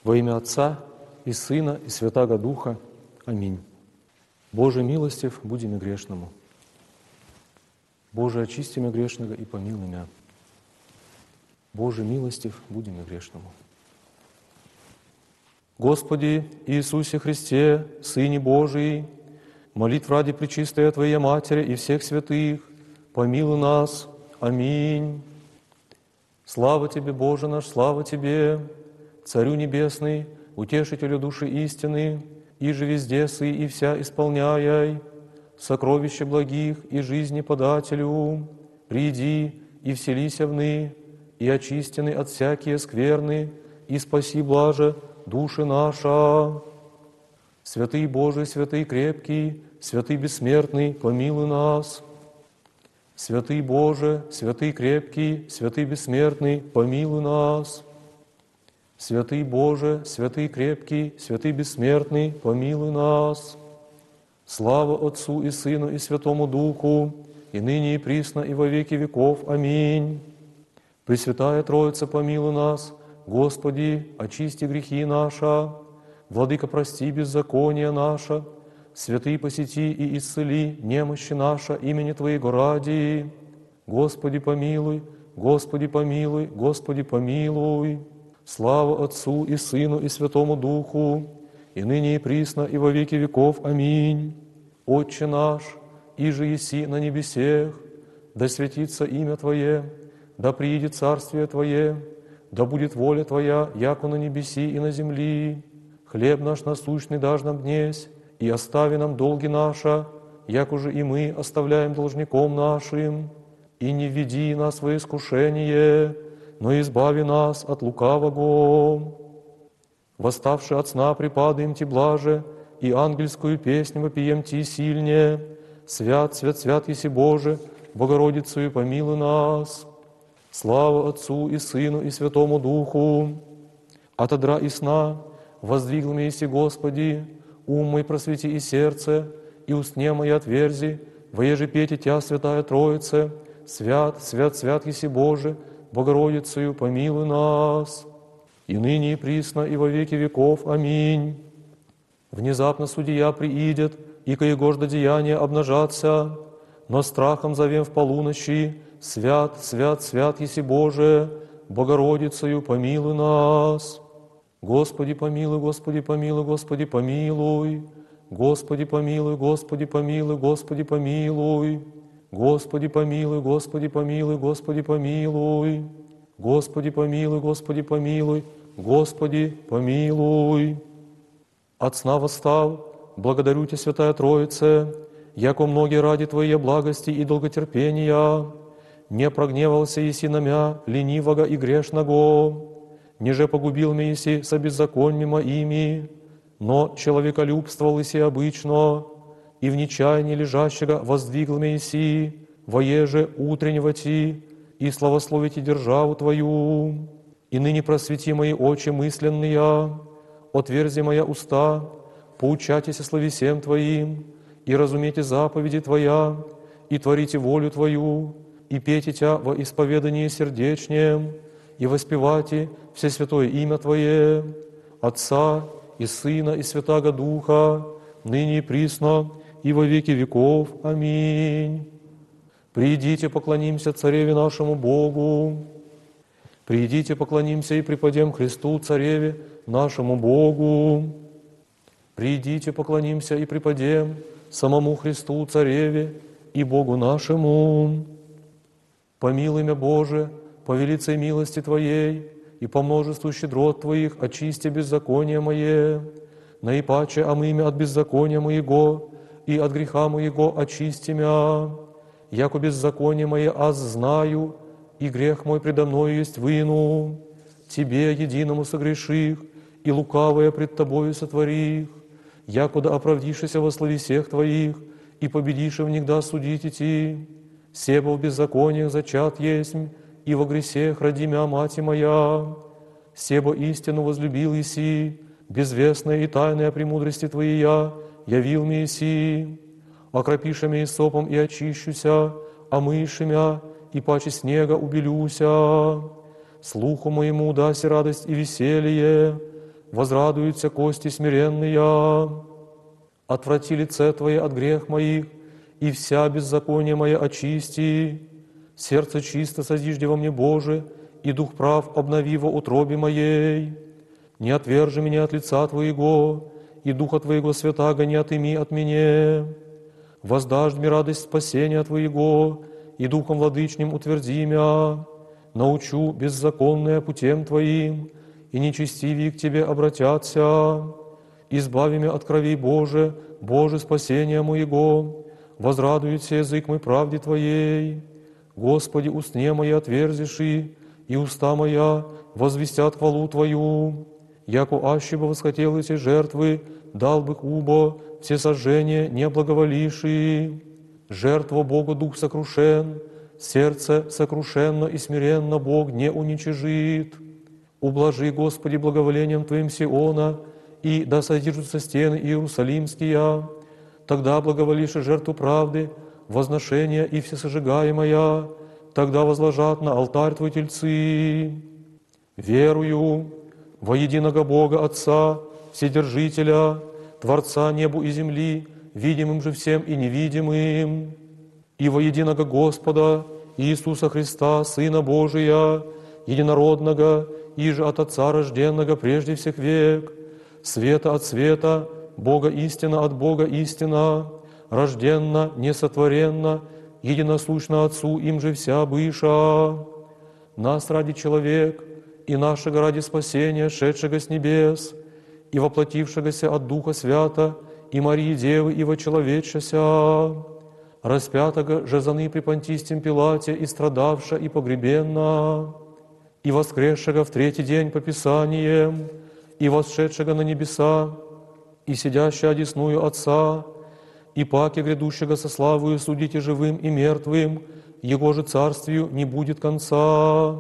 Во имя Отца и Сына и Святаго Духа. Аминь. Боже милостив, буди ми грешному. Боже, очисти меня грешного и помилуй меня. Боже милостив, буди ми грешному. Господи Иисусе Христе, Сыне Божий, молитв ради Пречистой Твоей Матери и всех святых, помилуй нас. Аминь. Слава Тебе, Боже наш, слава Тебе, Царю Небесный, Утешителю души истины, и же везде сы и вся исполняй, сокровище благих и жизни подателю, приди и вселися вны, и очистены от всякие скверны, и спаси блаже души наша. Святый Божий, святый крепкий, святый бессмертный, помилуй нас. Святый Боже, святый крепкий, святый бессмертный, помилуй нас. Святый Боже, святый крепкий, святый бессмертный, помилуй нас. Слава Отцу и Сыну и Святому Духу, и ныне и присно и во веки веков. Аминь. Пресвятая Троица, помилуй нас. Господи, очисти грехи наши. Владыка, прости беззаконие наше. Святый, посети и исцели немощи наши имени Твоего ради. Господи, помилуй, Господи, помилуй, Господи, помилуй. Слава Отцу и Сыну и Святому Духу, и ныне и присно и во веки веков. Аминь. Отче наш, иже еси на небесех, да святится имя Твое, да приидет царствие Твое, да будет воля Твоя, яко на небеси и на земли. Хлеб наш насущный дашь нам днесь, и остави нам долги наши, яко же и мы оставляем должником нашим. И не введи нас во искушение, но избави нас от лукавого. Восставши от сна припадаем Ти блаже, и ангельскую песню вопием Ти сильнее. Свят, свят, свят еси Боже, Богородицею помилуй нас. Слава Отцу и Сыну и Святому Духу. От одра и сна воздвигл меня еси Господи, ум мой просвети и сердце, и устне мои отверзи, воеже пети Тя, Святая Троице, свят, свят, свят еси Боже, Богородицею помилуй нас, и ныне и присно и во веки веков. Аминь. Внезапно судья приидет, и коегожда деяния обнажатся, но страхом зовем в полуночи, свят, свят, свят еси Боже, Богородицею помилуй нас. Господи, помилуй, Господи, помилуй, Господи, помилуй, Господи, помилуй, Господи, помилуй, Господи, помилуй. Господи, помилуй, Господи, помилуй, Господи, помилуй. Господи, помилуй, Господи, помилуй, Господи, помилуй. От сна восстав, благодарю Тебя, Святая Троице, яко многие ради Твоей благости и долготерпения не прогневался еси на мя, ленивого и грешного, ниже погубил меня еси со беззаконьями моими, но человеколюбствовал еси обычно, и в нечаянии лежащего воздвигл меня еси, воеже утреннего Ти, и славословите державу Твою. И ныне просвети мои очи мысленные, отверзи моя уста, поучайтесь словесем Твоим, и разумейте заповеди Твоя, и творите волю Твою, и пейте Тя во исповедании сердечнем, и воспевайте все святое имя Твое, Отца и Сына и Святаго Духа, ныне и присно, и во веки веков. Аминь. Придите, поклонимся Цареве нашему Богу. Придите, поклонимся и преподем Христу, Цареве нашему Богу. Придите, поклонимся и преподем самому Христу, Цареве и Богу нашему. Помилуй меня, Боже, по велицей милости Твоей и по множеству щедрот Твоих очисти беззаконие мое, наипаче омыми от беззакония моего и от греха моего очисти мя, яко беззаконие мое аз знаю, и грех мой предо мною есть вину. Тебе, единому согреших, и лукавое пред Тобою сотворих, якуда оправдишися во словесех Твоих, и победишь в них да судить идти. Себо в беззакониях зачат есть, и во гресех роди мя мати моя. Себо истину возлюбил еси, безвестная и тайная премудрости Твоей явил мне еси. Окропиша мя исопом и очищуся, омыши мя, и паче снега убелюся. Слуху моему даси радость и веселье, возрадуются кости смиренные. Отврати лице Твое от грех моих, и вся беззаконие мое очисти. Сердце чисто созижди во мне, Боже, и дух прав обнови во утробе моей. Не отвержи меня от лица Твоего, и Духа Твоего святаго не отыми от меня. Воздашь мне радость спасения Твоего, и Духом Владычним утверди мя. Научу беззаконное путем Твоим, и нечестивые к Тебе обратятся. Избави меня от кровей Боже, Боже, спасения моего. Возрадуется язык мой правде Твоей. Господи, устне мои отверзиши, и уста моя возвестят хвалу Твою. Яко аще бы восхотел эти жертвы, дал бы убо, все сожжения не благоволивши. Жертва Богу дух сокрушен, сердце сокрушенно и смиренно Бог не уничижит. Ублажи, Господи, благоволением Твоим Сиона, и да содержатся стены Иерусалимские. Тогда благоволишь жертву правды, возношения и всесожигаемая, тогда возложат на алтарь Твой тельцы. Верую во единого Бога Отца, Вседержителя, Творца небу и земли, видимым же всем и невидимым, и во единого Господа Иисуса Христа, Сына Божия, единородного, иже от Отца рожденного прежде всех век, света от света, Бога истина от Бога истина, рожденно, несотворенно, единосущно Отцу, им же вся быша. Нас ради человек, и нашего ради спасения, шедшего с небес, и воплотившегося от Духа Свята, и Марии Девы, и вочеловечася, распятого же заны при Понтистем Пилате, и страдавша, и погребенна, и воскресшего в третий день по Писаниям, и восшедшего на небеса, и сидящего одесную Отца, и паки грядущего со славою судите живым и мертвым, Его же царствию не будет конца.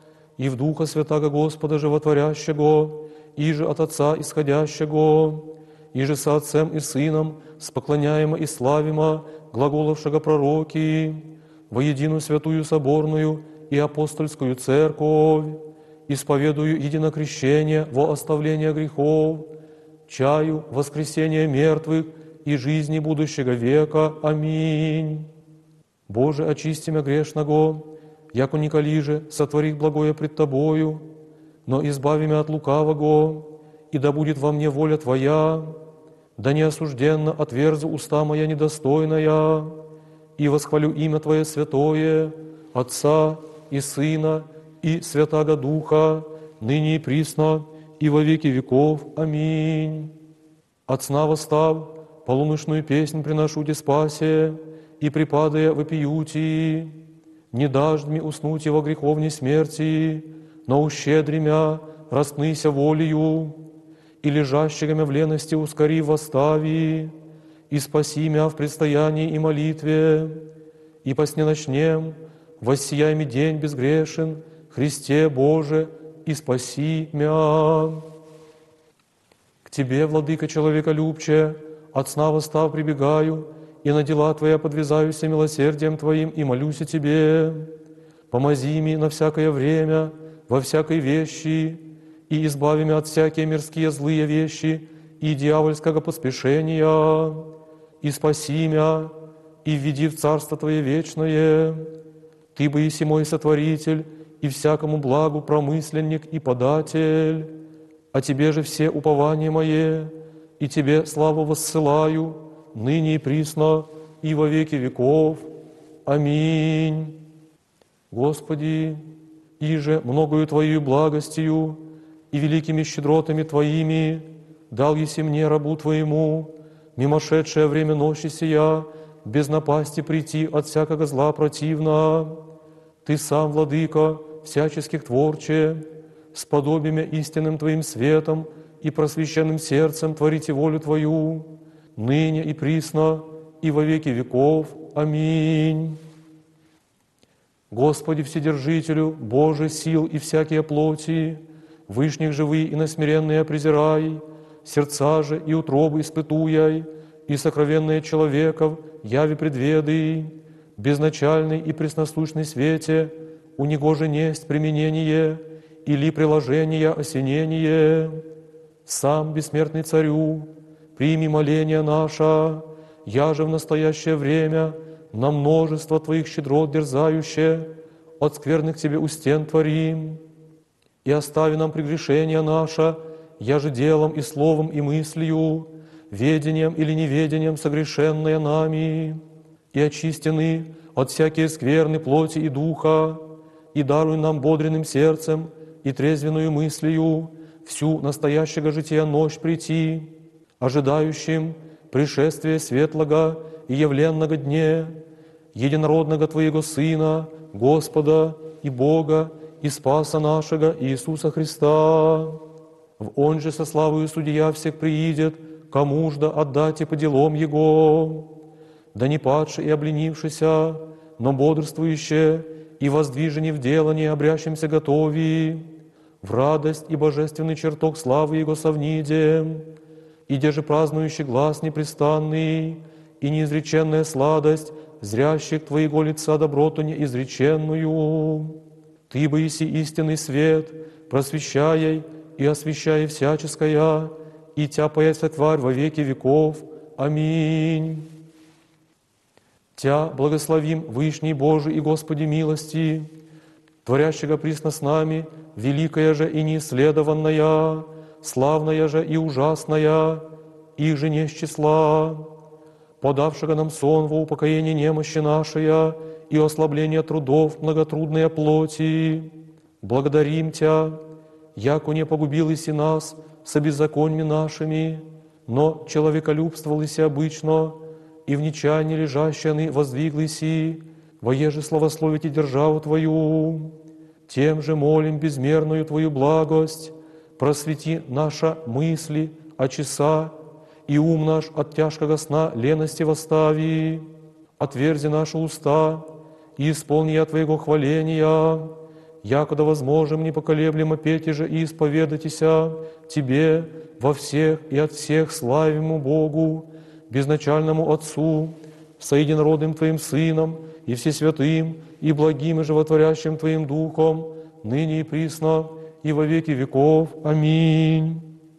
И в Духа Святаго Господа животворящего, и же от Отца исходящего, и же со Отцем и Сыном, споклоняемо и славимо, глаголовшего пророки, во единую святую соборную и апостольскую церковь, исповедую единокрещение во оставление грехов, чаю воскресения мертвых и жизни будущего века. Аминь. Боже, очисти мя грешного, яко николи же сотворих благое пред Тобою, но избави мя от лукавого, и да будет во мне воля Твоя, да не осужденно отверзу уста моя недостойная, и восхвалю имя Твое святое, Отца и Сына и Святаго Духа, ныне и присно, и во веки веков. Аминь. От сна восстав, полуночную песнь приношу Те спасе, и припадая вопиюти, не дашь мне уснуть во греховней смерти, но ущедри мя, раскныся волею, и лежащего мя в лености ускори восстави, и спаси мя в предстоянии и молитве, и по сне ночнем воссияй ми день безгрешен, Христе Боже, и спаси мя. К Тебе, Владыка человеколюбче, от сна восстав прибегаю, и на дела Твоя подвязаюся милосердием Твоим, и молюсь о Тебе. Помози ми на всякое время, во всякой вещи, и избави меня от всякие мирские злые вещи и дьявольского поспешения, и спаси меня, и введи в Царство Твое вечное. Ты бы еси мой сотворитель, и всякому благу промысленник и податель. А Тебе же все упования мои, и Тебе славу воссылаю, ныне и присно, и во веки веков. Аминь. Господи, иже многою Твоею благостью и великими щедротами Твоими дал еси мне, рабу Твоему, мимошедшее время ночи сия, без напасти прийти от всякого зла противно. Ты сам, Владыка, всяческих творче, с подобием истинным Твоим светом и просвещенным сердцем творите волю Твою, ныне и присно, и во веки веков. Аминь. Господи Вседержителю, Боже сил и всякие плоти, вышних живые и насмиренные презирай, сердца же и утробы испытуяй, и сокровенные человеков яви предведы, безначальный и преснослушный свете, у него же несть применение или приложение осенение. Сам бессмертный Царю, прими моление наше, я же в настоящее время на множество Твоих щедрот дерзающе, от скверных Тебе у стен творим. И остави нам прегрешение наше, я же делом и словом и мыслью, ведением или неведением согрешенное нами, и очистены от всякие скверны плоти и духа, и даруй нам бодренным сердцем и трезвенную мыслью всю настоящего жития ночь прийти, ожидающим пришествия светлого и явленного дне, единородного Твоего Сына, Господа и Бога, и Спаса нашего Иисуса Христа. В Он же со славою Судья всех приидет, кому ж да отдать по делам Его, да не падши и обленившися, но бодрствующе и воздвижени в делании обрящимся готови, в радость и божественный чертог славы Его совнидем, и де же празднующий глаз непрестанный, и неизреченная сладость зрящих Твоего лица доброту неизреченную. Ты бы еси истинный свет, просвещай и освещай всяческое, и Тя пояся тварь во веки веков. Аминь. Тя благословим, Вышний Божий и Господи милости, творящего присно с нами, великая же и неисследованная, славная же и ужасная, их же не с числа, подавшего нам сон во упокоение немощи нашей и ослабление трудов многотрудной плоти. Благодарим Тя, яко не погубил иси нас со беззаконьми нашими, но человеколюбствовал иси обычно, и в нечаянии лежащий воздвигл иси, воеже славословите державу Твою. Тем же молим безмерную Твою благость, просвети наша мысли, очеса, и ум наш от тяжкого сна лености восстави, отверзи наши уста, и исполни я Твоего хваления, якогда возможем непоколеблемо петь же и исповедайтеся Тебе во всех и от всех славимому Богу, безначальному Отцу, соединородным Твоим Сыном и Всесвятым, и благим и животворящим Твоим Духом, ныне и присно, и во веки веков. Аминь.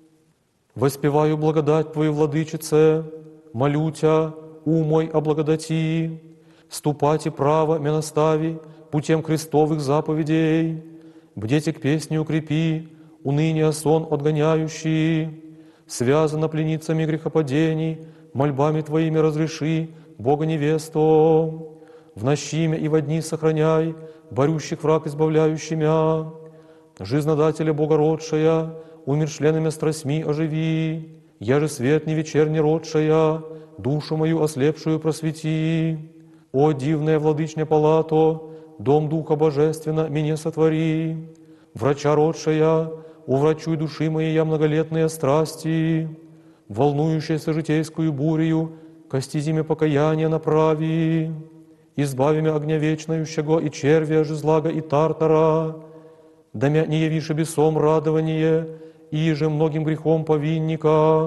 Воспеваю благодать Твою, Владычице, молю Тя, ум мой облагодати, ступати право мя настави путем крестовых заповедей, бдете к песне укрепи, уныние сон отгоняющий, связано пленницами грехопадений, мольбами Твоими разреши, Бога невесту, в нощиме и во дни сохраняй, борющих враг избавляющий мя, жизнодателя Богородшая, умершленными страстьми оживи, я же свет не вечерний родшая, душу мою ослепшую просвети. О, дивная владычня палато, дом Духа Божественно меня сотвори, врача родшая, уврачуй души моей я многолетные страсти, волнующаяся житейскую бурею, кости зиме покаяния направи, избави мя огня вечнающего и червя жезлага и тартара, да мя не явишь бесом радование, и же многим грехом повинника,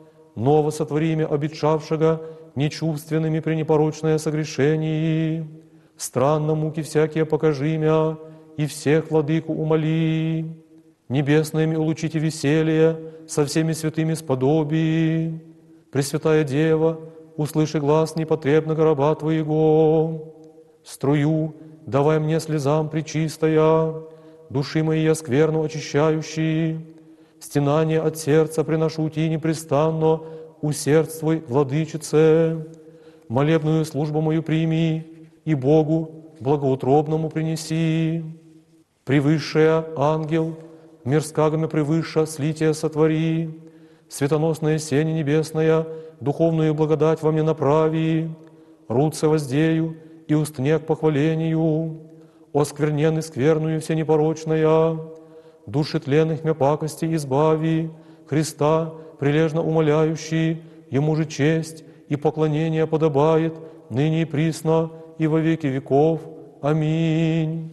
ново сотвори мя обетшавшего нечувственными пренепорочное согрешение, странно муки всякие покажи мя, и всех владыку умоли, небесными улучите веселье, со всеми святыми сподоби. Пресвятая Дева, услыши глаз непотребного раба Твоего, струю давай мне слезам пречистая, души моей я скверну очищающий, стенание от сердца приношу Ти непрестанно, усердствуй, Владычице, молебную службу мою прими и Богу благоутробному принеси. Превысшая ангел, мирскагами превыше слития сотвори, светоносная сень небесная, духовную благодать во мне направи, руце воздею и устне к похвалению, оскверненный скверную всенепорочная, души тленных мя пакости избави, Христа, прилежно умоляющий, Ему же честь и поклонение подобает, ныне и присно, и во веки веков. Аминь.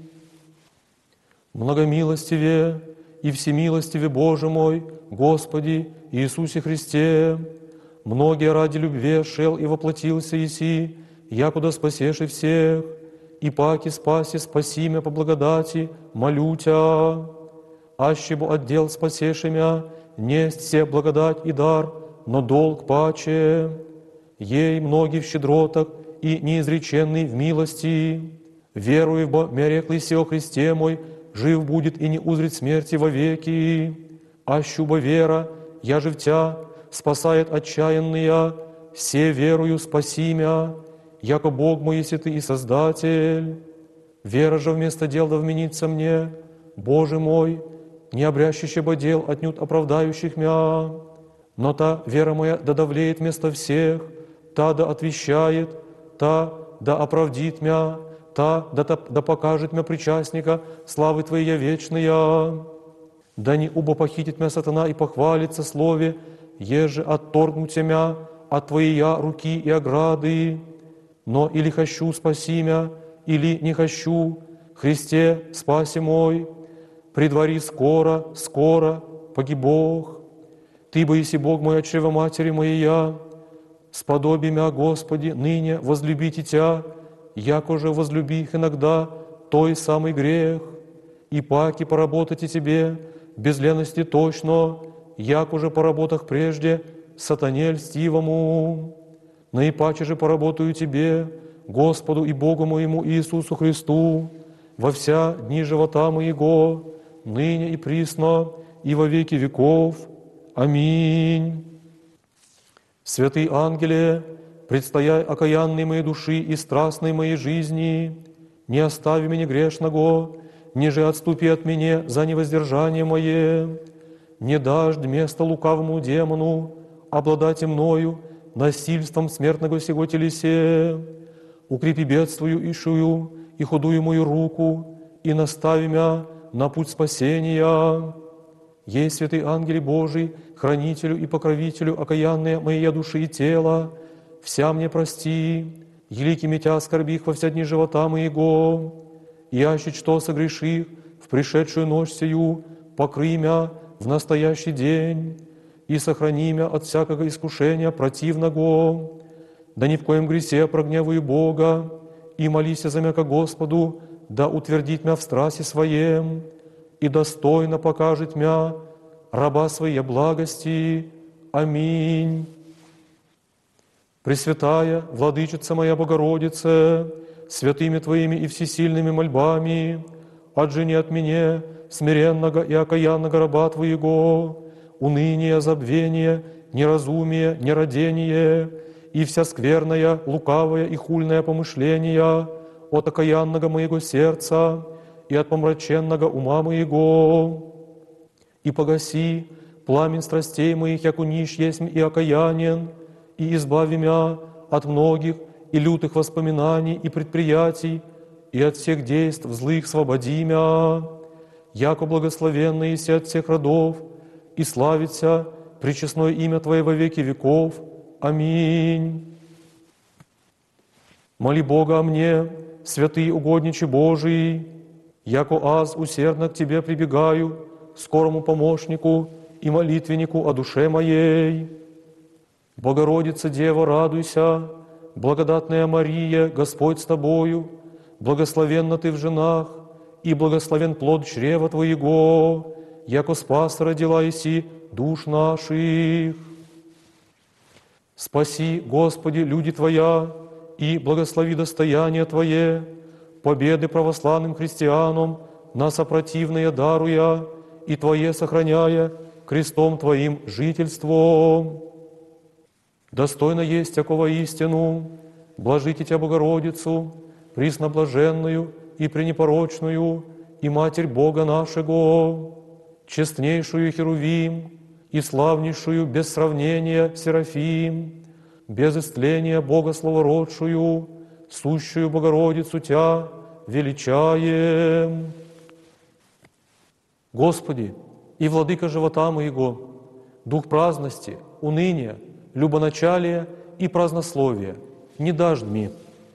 Многомилостиве и всемилостиве Боже мой, Господи Иисусе Христе, многие ради любви шел и воплотился еси, якуда спасешь и всех, и паки спаси, спаси мя по благодати, молю Тя, аще бо отдел спасешь мя, несть все благодать и дар, но долг паче. Ей многие в щедротах и неизреченный в милости. Верую, бо мяреклый се о Христе мой, жив будет и не узрит смерти вовеки. Ащуба вера, я же в Тя, спасает отчаянные, все верую спаси мя, яко Бог мой, если Ты и Создатель. Вера же вместо дел да вменится мне, Боже мой, не обрящище бы дел отнюдь оправдающих мя, но та вера моя да давлеет вместо всех, та да отвещает, та да оправдит мя, та да покажет мя причастника славы Твоей вечная. Да не убо похитит мя сатана и похвалится слове, еже отторгнуть мя от Твоей руки и ограды. Но или хочу спаси мя, или не хочу, Христе, спаси мой, предвари скоро, скоро, погиб Бог. Ты бы, еси Бог мой, от чрева матери моя, сподоби мя, Господи, ныне возлюбите Тя, яко же возлюби их иногда, той самый грех, и паки поработайте Тебе, без лености точно, яко же по работах прежде, сатане льстивому. Наипаче же поработаю Тебе, Господу и Богу моему Иисусу Христу, во вся дни живота моего, ныне и присно, и во веки веков. Аминь. Святый ангеле, предстояй окаянной моей души и страстной моей жизни, не остави меня грешного, ниже отступи от меня за невоздержание мое, не дашь место лукавому демону, обладать мною насильством смертного сего телесе, укрепи бедствую ишую и худую мою руку, и настави мя на путь спасения. Ей, святый ангел Божий, хранителю и покровителю окаянные моей души и тела, вся мне прости, великими Тя оскорбих во вся дни живота моего, и аще что согреших в пришедшую ночь сию, покрый мя в настоящий день, и сохрани мя от всякого искушения противного, да ни в коем гресе прогневаю Бога, и молися за мя ко Господу, да утвердит мя в страсти своем, и достойно покажет мя раба своей благости. Аминь. Пресвятая Владычица моя Богородица, святыми Твоими и всесильными мольбами, отжени от меня, смиренного и окаянного раба Твоего, уныние, забвение, неразумие, нерадение и вся скверная, лукавая и хульная помышления от окаянного моего сердца и от помраченного ума моего. И погаси пламень страстей моих, яку нищ есть и окаянен, и избави мя от многих и лютых воспоминаний и предприятий, и от всех действ злых свободи мя, яко благословенный еси от всех родов, и славится пречестное имя Твое во веки веков. Аминь. Моли Бога о мне, святый угодниче Божий, яко аз усердно к Тебе прибегаю, скорому помощнику и молитвеннику о душе моей. Богородица Дева, радуйся, благодатная Мария, Господь с Тобою, благословенна Ты в женах, и благословен плод чрева Твоего, яко спас родила еси душ наших. Спаси, Господи, люди Твоя, и благослови достояние Твое, победы православным христианам, на сопротивное даруя, и Твое сохраняя крестом Твоим жительством. Достойно есть такого истину, блажите Тя, Богородицу, пресноблаженную и пренепорочную, и Матерь Бога нашего, честнейшую Херувим, и славнейшую без сравнения Серафим, без истления Бога словородшую, сущую Богородицу Тя величаем. Господи, и Владыка живота моего, дух праздности, уныния, любоначалия и празднословия не дашь мне.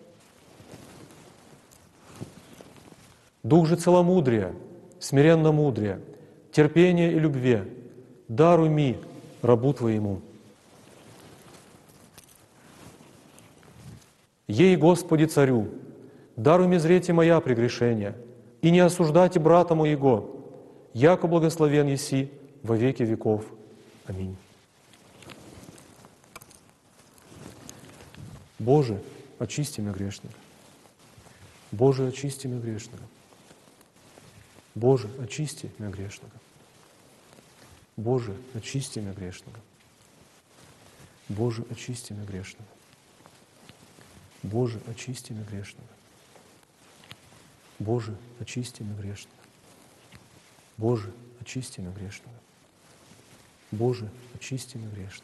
Дух же целомудрия, смиренно мудрия, терпения и любви, даруй ми, рабу Твоему. Ей, Господи, Царю, даруй ми зрете моя прегрешения, и не осуждайте брата моего, яко благословен еси во веки веков. Аминь. Боже, очисти меня грешника. Боже, очисти меня грешника. Боже, очисти меня грешника. Боже, очисти меня грешника. Боже, очисти меня грешника. Боже, очисти меня грешника. Боже, очисти меня грешника. Боже, очисти меня грешника. Боже, очисти меня грешника.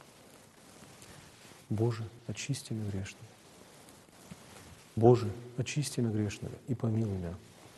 Боже, очисти меня грешника. Боже, очисти меня грешника и помилуй меня.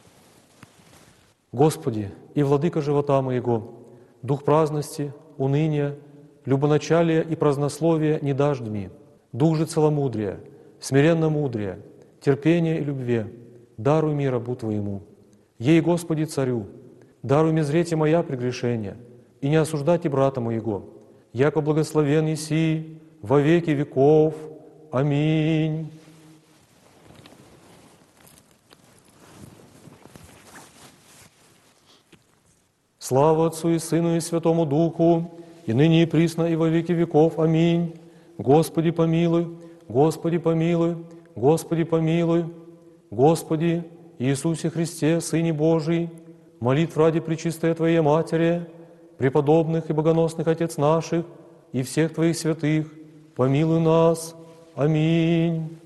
Господи, и Владыка живота моего, дух праздности, уныния, любоначалия и празднословия не дашь дми, дух же целомудрия, смиренно-мудрия, терпения и любви, даруй мне рабу Твоему. Ей, Господи, Царю, даруй мне зрете моя прегрешения, и не осуждайте брата моего, яко благословен еси во веки веков. Аминь. Слава Отцу и Сыну и Святому Духу, и ныне и присно и во веки веков. Аминь. Господи помилуй, Господи помилуй, Господи помилуй, Господи Иисусе Христе, Сыне Божий, молитв ради пречистой Твоей Матери, преподобных и богоносных Отец наших и всех Твоих святых, помилуй нас. Аминь.